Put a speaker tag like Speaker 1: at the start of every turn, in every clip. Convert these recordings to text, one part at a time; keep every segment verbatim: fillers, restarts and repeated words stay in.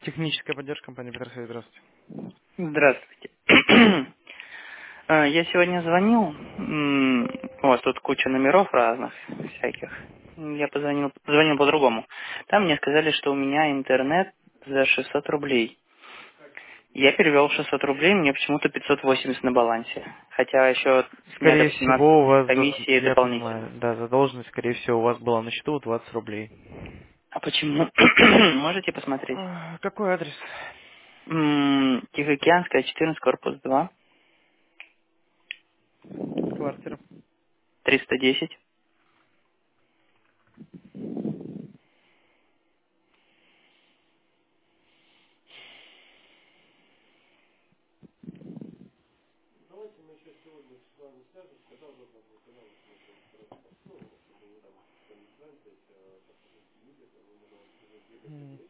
Speaker 1: Техническая поддержка компании Петросвет, здравствуйте.
Speaker 2: Здравствуйте. Э, Я сегодня звонил, м, у вас тут куча номеров разных всяких. Я позвонил, звонил по-другому. Там мне сказали, что у меня интернет за шестьсот рублей. Я перевел шестьсот рублей, мне почему-то пятьсот восемьдесят на балансе. Хотя еще снято
Speaker 1: Скорее
Speaker 2: восемнадцать
Speaker 1: всего, у вас, за-
Speaker 2: комиссии
Speaker 1: я
Speaker 2: дополнительно.
Speaker 1: понимаю, да, задолженность, скорее всего, у вас была на счету двадцать рублей.
Speaker 2: А почему? Можете посмотреть?
Speaker 1: А, Какой адрес?
Speaker 2: М, Тихоокеанская, четырнадцать, корпус два,
Speaker 1: Квартира.
Speaker 2: триста десять.
Speaker 1: М,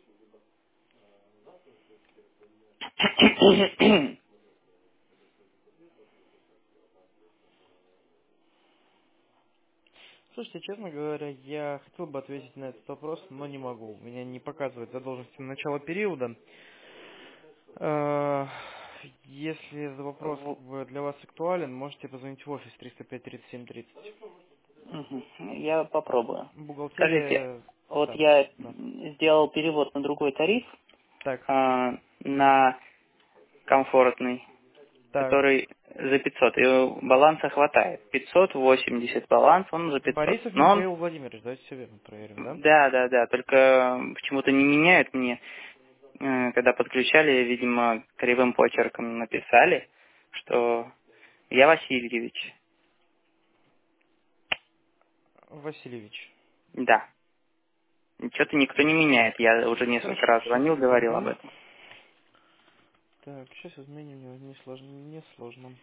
Speaker 1: Слушайте, честно говоря, я хотел бы ответить на этот вопрос, но не могу. У меня не показывает задолженности на начало периода. А, Если этот вопрос
Speaker 2: В-
Speaker 1: как бы для вас актуален, можете позвонить в офис триста пять тридцать семь тридцать.
Speaker 2: Мгм. Я попробую. Скажите,
Speaker 1: Бухгалтерия,
Speaker 2: вот
Speaker 1: да,
Speaker 2: я
Speaker 1: да.
Speaker 2: сделал перевод на другой тариф,
Speaker 1: Так,
Speaker 2: а, на комфортный,
Speaker 1: так.
Speaker 2: который за пятьсот, и баланса хватает. пятьсот восемьдесят баланс, он за пятьсот.
Speaker 1: Борисов
Speaker 2: Но он,
Speaker 1: Михаил Владимирович, давайте все верно проверим, да?
Speaker 2: да, да, да, только почему-то не меняют мне, э, когда подключали, видимо, кривым почерком написали, что я Васильевич.
Speaker 1: Васильевич.
Speaker 2: Да. Что-то никто не меняет. Я уже несколько
Speaker 1: Хорошо,
Speaker 2: раз
Speaker 1: сейчас
Speaker 2: звонил, говорил об
Speaker 1: изменим.
Speaker 2: этом.
Speaker 1: Так, сейчас изменим, не сложно, не сложно.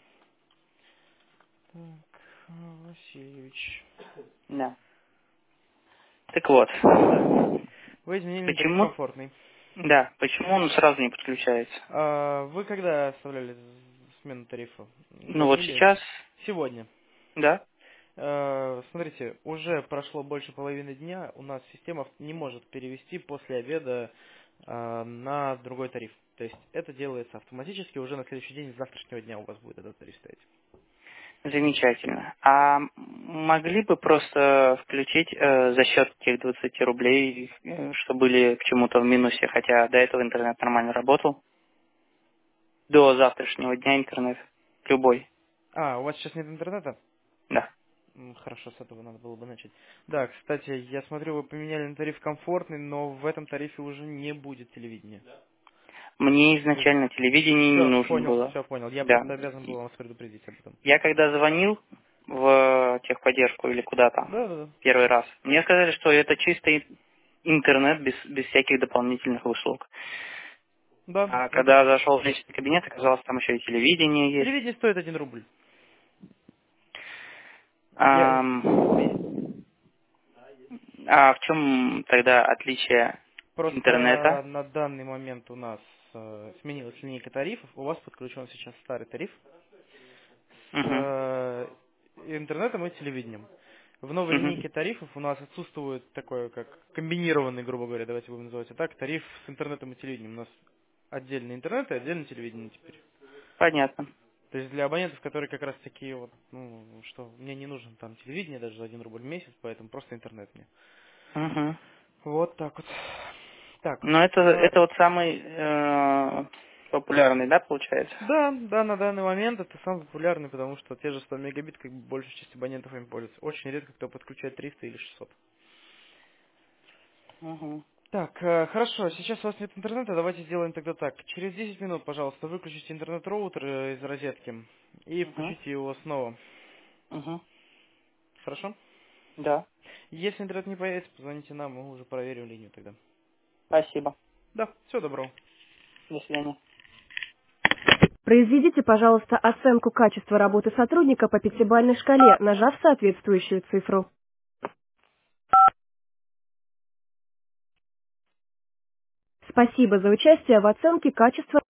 Speaker 1: Так, а, Васильевич.
Speaker 2: Да. Так вот,
Speaker 1: Так, вы изменили тариф
Speaker 2: почему,
Speaker 1: комфортный.
Speaker 2: да, почему он сразу не подключается?
Speaker 1: А, вы когда оставляли смену тарифа?
Speaker 2: Ну вот
Speaker 1: Звонили
Speaker 2: сейчас,
Speaker 1: сегодня.
Speaker 2: да,
Speaker 1: А, смотрите, уже прошло больше половины дня, у нас система не может перевести после обеда а, на другой тариф. То есть это делается автоматически, уже на следующий день, с завтрашнего дня у вас будет этот тариф стоять.
Speaker 2: замечательно. А могли бы просто включить э, за счет тех двадцати рублей, э, что были к чему-то в минусе, хотя до этого интернет нормально работал? До завтрашнего дня интернет. Любой.
Speaker 1: А, у вас сейчас нет интернета?
Speaker 2: Да.
Speaker 1: М, Хорошо, с этого надо было бы начать. Да, кстати, я смотрю, вы поменяли на тариф комфортный, но в этом тарифе уже не будет телевидения.
Speaker 2: Мне
Speaker 1: То есть,
Speaker 2: изначально телевидение не
Speaker 1: все,
Speaker 2: нужно
Speaker 1: понял,
Speaker 2: было.
Speaker 1: все понял. Я
Speaker 2: Да.
Speaker 1: просто обязан был вас предупредить об этом.
Speaker 2: Я когда звонил в техподдержку или куда там
Speaker 1: Да, да, да.
Speaker 2: первый раз, мне сказали, что это чистый интернет без, без всяких дополнительных услуг.
Speaker 1: Да,
Speaker 2: А
Speaker 1: это
Speaker 2: когда
Speaker 1: так.
Speaker 2: зашел в личный кабинет, оказалось, там еще и телевидение есть.
Speaker 1: Телевидение стоит один рубль. Я
Speaker 2: Ам, а в чем тогда отличие
Speaker 1: просто
Speaker 2: интернета?
Speaker 1: на данный момент у нас э, сменилась линейка тарифов. У вас подключен сейчас старый тариф с
Speaker 2: Угу.
Speaker 1: э, интернетом и телевидением. В новой
Speaker 2: Угу.
Speaker 1: линейке тарифов у нас отсутствует такое, как комбинированный, грубо говоря, давайте будем называть это так, тариф с интернетом и телевидением. У нас отдельный интернет и отдельное телевидение теперь.
Speaker 2: Понятно.
Speaker 1: То есть для абонентов, которые как раз такие вот, ну, что мне не нужен там телевидение даже за один рубль в месяц, поэтому просто интернет мне.
Speaker 2: Угу.
Speaker 1: Вот так вот. Так,
Speaker 2: Но это,
Speaker 1: а,
Speaker 2: это вот самый э, популярный, да, получается?
Speaker 1: да, да, на данный момент это самый популярный, потому что те же сто мегабит, как бы большая часть абонентов им пользуется. Очень редко кто подключает триста или шестьсот.
Speaker 2: Угу.
Speaker 1: Так, э, хорошо, сейчас у вас нет интернета, давайте сделаем тогда так. Через десять минут, пожалуйста, выключите интернет-роутер э, из розетки и
Speaker 2: Угу.
Speaker 1: включите его снова.
Speaker 2: Угу.
Speaker 1: Хорошо?
Speaker 2: Да.
Speaker 1: Если интернет не появится, позвоните нам, мы уже проверим линию тогда.
Speaker 2: Спасибо.
Speaker 1: Да, всего доброго.
Speaker 2: До свидания.
Speaker 3: Произведите, пожалуйста, оценку качества работы сотрудника по пятибалльной шкале, нажав соответствующую цифру. Спасибо за участие в оценке качества